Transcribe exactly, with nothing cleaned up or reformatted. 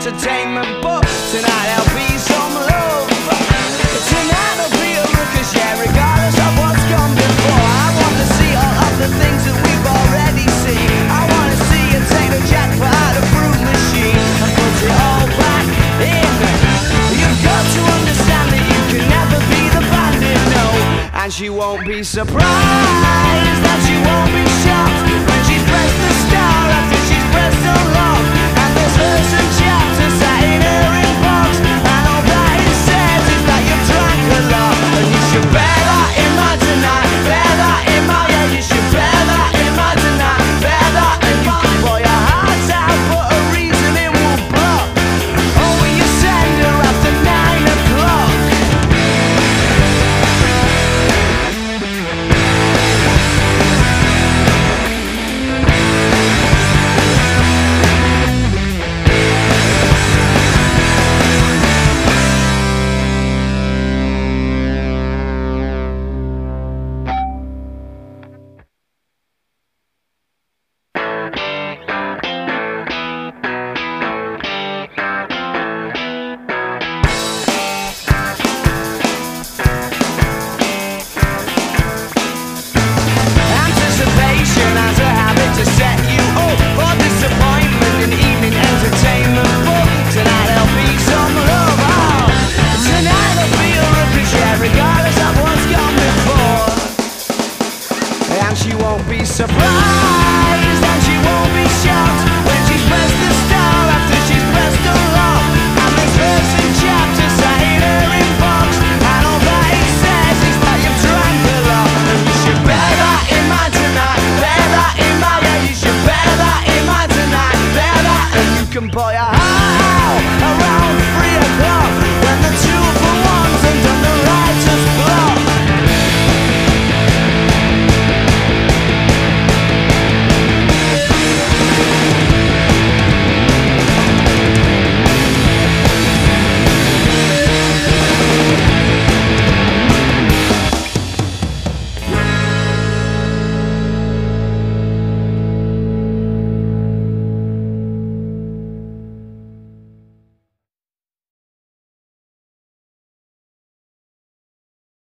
entertainment, but tonight there'll be some love. Tonight there'll be a ruckus, yeah, regardless of what's gone before. I want to see all of the things that we've already seen. I want to see you take the jackpot out of fruit machine and put it all back in. You've got to understand that you can never be the bandit, no. And she won't be surprised that she won't be shocked when she's pressed the star after she's pressed unlock. And there's verse and chapter sat in her inbox, and all that it says is that you've drank a lot. And you should bear that in mind tonight, bear that in mind, yeah, you should bear that in mind tonight, bear that in mind. Boy, your heart's out, but a reason it will block. Oh, will you send her after nine o'clock? Anticipation has a habit to set you up for disappointment in evening entertainment. But tonight there'll be some love. Oh, tonight there'll be a ruckus, yeah, regardless of what's gone before. And she won't be surprised